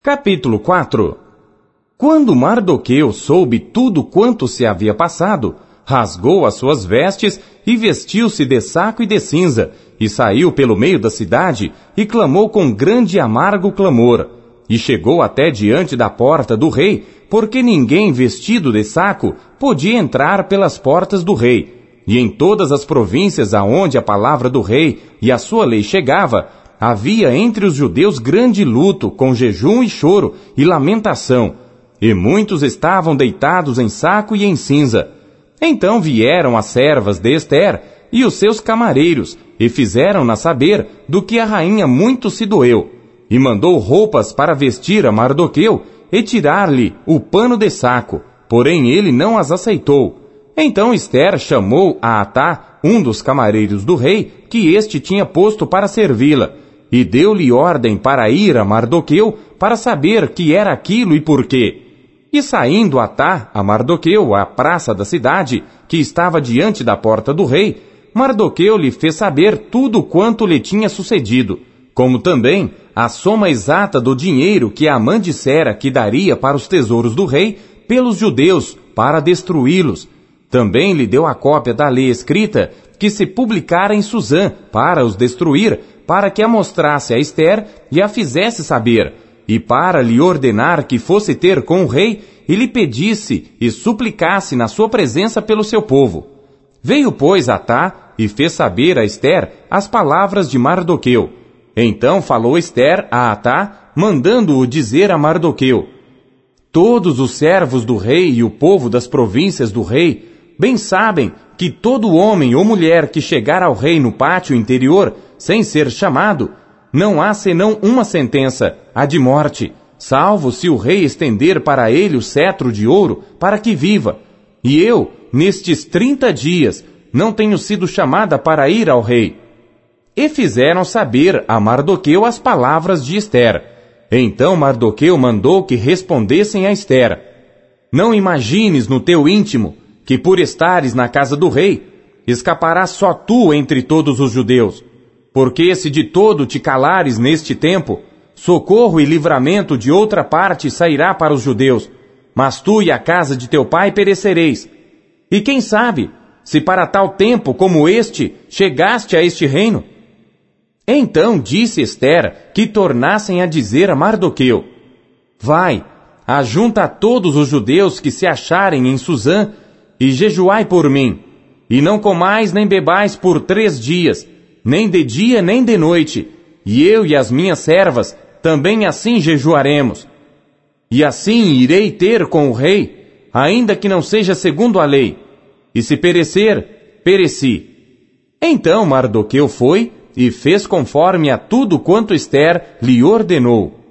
Capítulo 4. Quando Mardoqueu soube tudo quanto se havia passado, rasgou as suas vestes e vestiu-se de saco e de cinza, e saiu pelo meio da cidade, e clamou com grande e amargo clamor. E chegou até diante da porta do rei, porque ninguém vestido de saco podia entrar pelas portas do rei. E em todas as províncias aonde a palavra do rei e a sua lei chegava, havia entre os judeus grande luto, com jejum e choro e lamentação, e muitos estavam deitados em saco e em cinza. Então vieram as servas de Ester e os seus camareiros, e fizeram-na saber do que a rainha muito se doeu, e mandou roupas para vestir a Mardoqueu e tirar-lhe o pano de saco, porém ele não as aceitou. Então Ester chamou a Atá, um dos camareiros do rei, que este tinha posto para servi-la, e deu-lhe ordem para ir a Mardoqueu para saber que era aquilo e por quê. E saindo Atá a Mardoqueu à praça da cidade, que estava diante da porta do rei, Mardoqueu lhe fez saber tudo quanto lhe tinha sucedido, como também a soma exata do dinheiro que Amã dissera que daria para os tesouros do rei pelos judeus, para destruí-los. Também lhe deu a cópia da lei escrita que se publicara em Susã para os destruir, para que a mostrasse a Ester e a fizesse saber, e para lhe ordenar que fosse ter com o rei e lhe pedisse e suplicasse na sua presença pelo seu povo. Veio, pois, Atá e fez saber a Ester as palavras de Mardoqueu. Então falou Ester a Atá, mandando-o dizer a Mardoqueu: todos os servos do rei e o povo das províncias do rei bem sabem que todo homem ou mulher que chegar ao rei no pátio interior, sem ser chamado, não há senão uma sentença, a de morte, salvo se o rei estender para ele o cetro de ouro, para que viva. E eu, nestes 30 dias, não tenho sido chamada para ir ao rei. E fizeram saber a Mardoqueu as palavras de Ester. Então Mardoqueu mandou que respondessem a Ester: não imagines no teu íntimo que por estares na casa do rei, escaparás só tu entre todos os judeus. Porque se de todo te calares neste tempo, socorro e livramento de outra parte sairá para os judeus, mas tu e a casa de teu pai perecereis. E quem sabe, se para tal tempo como este chegaste a este reino? Então disse Ester que tornassem a dizer a Mardoqueu: vai, ajunta a todos os judeus que se acharem em Susã, e jejuai por mim, e não comais nem bebais por 3 dias, nem de dia nem de noite, e eu e as minhas servas também assim jejuaremos. E assim irei ter com o rei, ainda que não seja segundo a lei, e se perecer, pereci. Então Mardoqueu foi e fez conforme a tudo quanto Ester lhe ordenou.